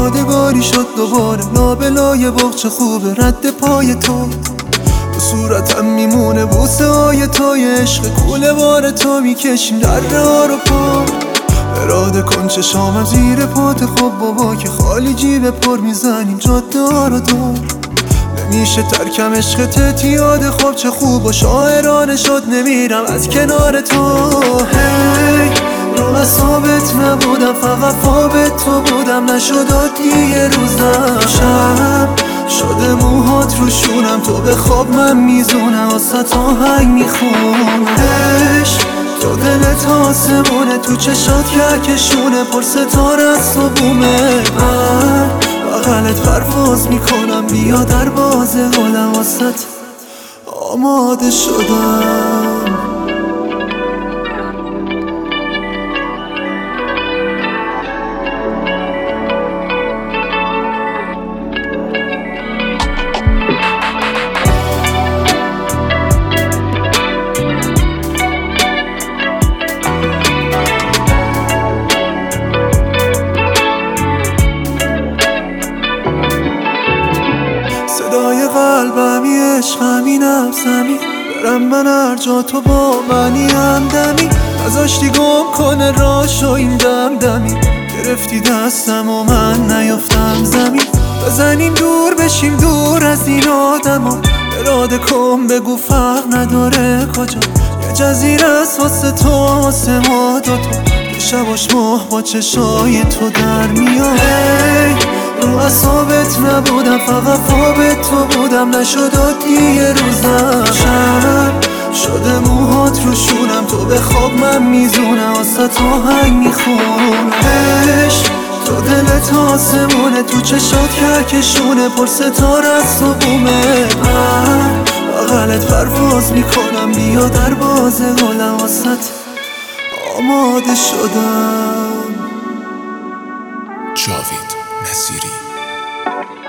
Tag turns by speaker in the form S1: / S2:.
S1: یادگاری شد دوباره لابلای بغچه خوبه رد پای تو به صورتم میمونه بوسه های توی عشق کوله بار تو میکشیم دره ها رو پا اراده کن چشامم زیر پات خب بابا که خالی جیب پر میزنیم جاده ها رو دور نمیشه ترکم عشقت یاد خوب چه خوب و شاعرانه شد نمیرم از کنار تو هی رو اصابت نبودم فقط خواب تو بودم نشد عادی یه روزم شب شده موهات رو شونم تو به خواب من میزونم واسه آهنگ میخونم عشق تو دلت آسمونه تو چشات کهکشونه پر ستاره از تو بومه من بغلت پرواز میکنم بیا در باز قلم واسه آماده شدم صدای قلبمی عشقمی نبزمی برم من هر جا تو با منی همدمی نذاشتی گم کنه راشو این دمدمی گرفتی دستم و من نیافتم زمین بزنیم دور بشیم دور از این آدما اراده کن بگو فرق نداره کجا یه جزیره است واسه تو واسه ما دوتا که شباش ماه با چشای تو در میاد رو اصابت نبودم فقط خواب تو بودم نشد عادی یه روزم شب شده موهات رو شونم تو به خواب من میزونم واسه آهنگ میخونم عشق تو دلت آسمونه تو چشات کهکشونه پر ستاره از تو بومه من بغلت پرواز میکنم بیا در باز قلم واسه آماده شدم
S2: جاوید نصیری